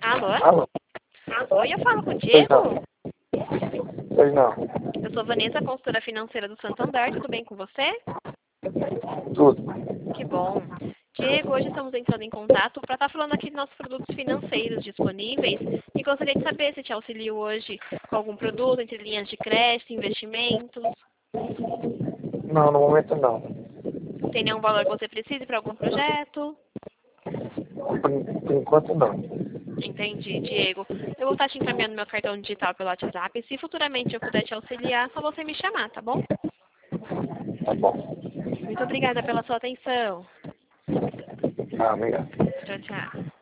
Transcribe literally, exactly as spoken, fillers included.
Alô? Alô? Oi, eu falo com o Pois não. Diego? Pois não. Eu sou Vanessa, consultora financeira do Santander. Tudo bem com você? Tudo. Que bom. Diego, hoje estamos entrando em contato para estar falando aqui dos nossos produtos financeiros disponíveis e gostaria de saber se te auxilio hoje com algum produto entre linhas de crédito, investimentos. Não, no momento não. Tem nenhum valor que você precise para algum projeto? Por, por enquanto não. Entendi, Diego. Eu vou estar te encaminhando meu cartão digital pelo WhatsApp. Se futuramente eu puder te auxiliar, é só você me chamar, tá bom? Tá bom. Muito obrigada pela sua atenção. Ah, obrigado. Tchau, tchau.